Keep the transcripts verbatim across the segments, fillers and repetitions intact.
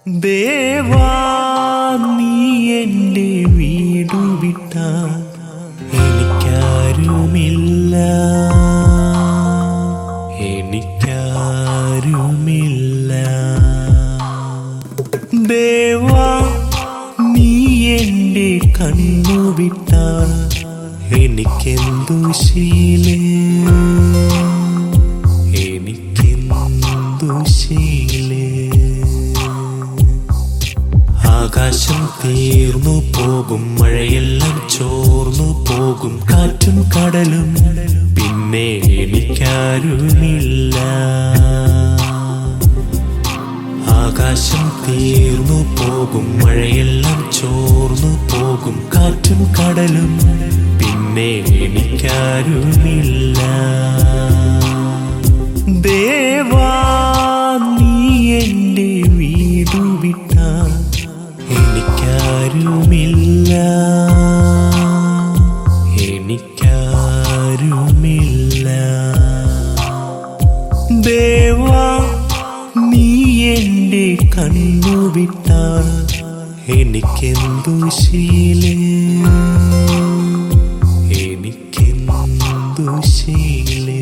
ദേവാ നീ എൻ്റെ വീടു വിട്ടാൽ എനിക്കാരുമില്ല, എനിക്കാരുമില്ല. ദേവാ നീ എൻ്റെ കണ്ണു വിട്ടാൽ എനിക്കെന്തു ശീലേ, എനിക്കെന്തു ശീലേ. ആകാശം തീർന്നു പോകും, മഴയെല്ലാം ചോർന്നു പോകും, കാറ്റും കടലും പിന്നെ എനിക്കാരുമില്ല. ആകാശം തീർന്നു പോകും, മഴയെല്ലാം ചോർന്നു പോകും, കാറ്റും കടലും പിന്നെ എനിക്കാരുമില്ല. ദേവാ നീ എൻ്റെ വീടു വിട്ടാൽ എനിക്കാരുമില്ല, എനിക്കാരുമില്ല. ദേവാ നീ എൻ്റെ കണ്ണു വിട്ടാൽ എനിക്കെന്തു ശീലേ, എനിക്കെന്തു ശീലേ.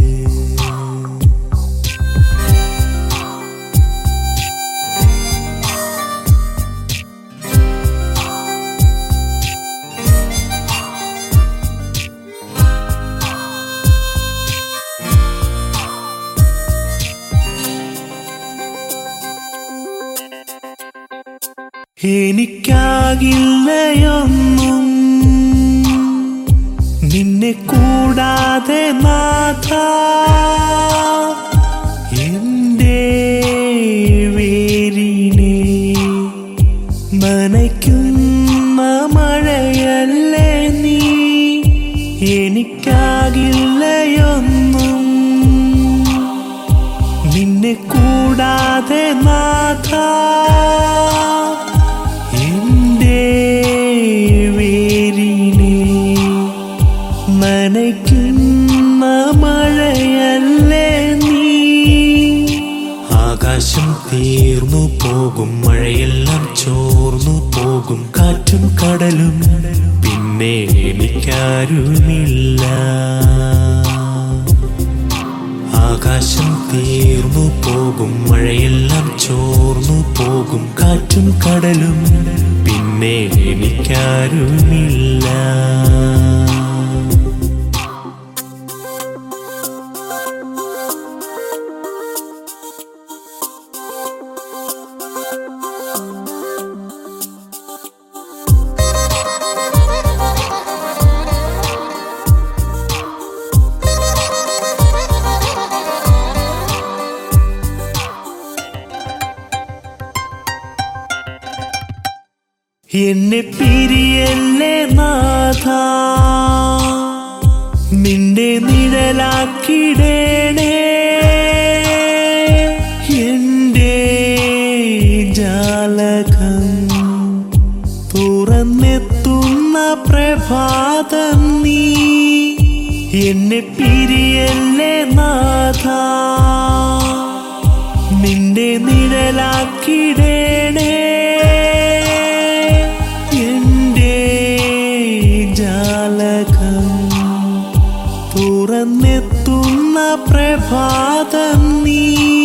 എനിക്കാകില്ലയൊന്നും നിന്നെ കൂടാതെ നാഥാ, എൻ്റെ വേരിനെ നനയ്ക്കുന്ന മഴയല്ലേ നീ. എനിക്കാകില്ലയൊന്നും നിന്നെ കൂടാതെ നാഥാ, നനയ്ക്കുന്ന മഴയല്ലേ നീ. ആകാശം തീർന്നു പോകും, മഴയെല്ലാം ചോർന്നു പോകും, കാറ്റും കടലും പിന്നെ എനിക്കാരുമില്ല. ആകാശം തീർന്നു പോകും, മഴയെല്ലാം ചോർന്നു പോകും, കാറ്റും കടലും പിന്നെ എനിക്കാരുമില്ല. എന്നെ പിരിയല്ലേ നാഥാ, നിന്റെ നിഴലാക്കിടേണേ. എൻ്റെ ജാലകം തുറന്നെത്തുന്ന പ്രഭാതം നീ. എന്നെ പിരിയല്ലേ നാഥാ, നിന്റെ നിഴലാക്കിടേണേ. തുറന്നെത്തുന്ന പ്രഭാതം നീ.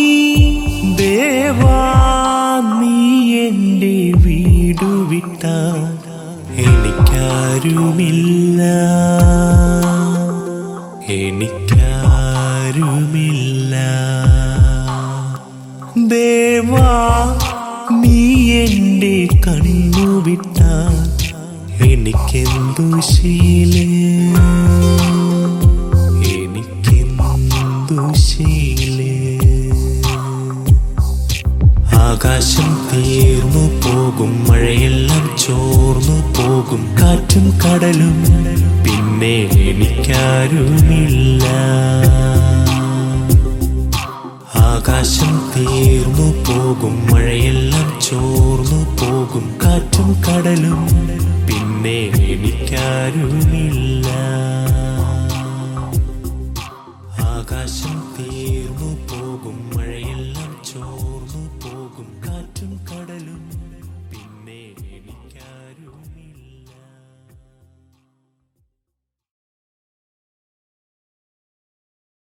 ദേവാ നീ എൻ്റെ വീടു വിട്ടാൽ എനിക്കാരുമില്ല, എനിക്കാരുമില്ല. ദേവാ നീ എൻ്റെ കണ്ണു വിട്ടാൽ എനിക്കെന്തു ശീലേ, എനിക്കെന്തു ശീലേ. ആകാശം തീർന്നു പോകും, മഴയെല്ലാം ചോർന്നു പോകും, കാറ്റും കടലും പിന്നെ എനിക്കാരുമില്ല. ആകാശം തീർന്നു പോകും, മഴയെല്ലാം ചോർന്നു പോകും, കാറ്റും കടലും പിന്നെ എനിക്കാരുമില്ല. ആകാശം തീർന്നു പോകും, മഴയെല്ലാം ചോർന്നു പോകും, കാറ്റും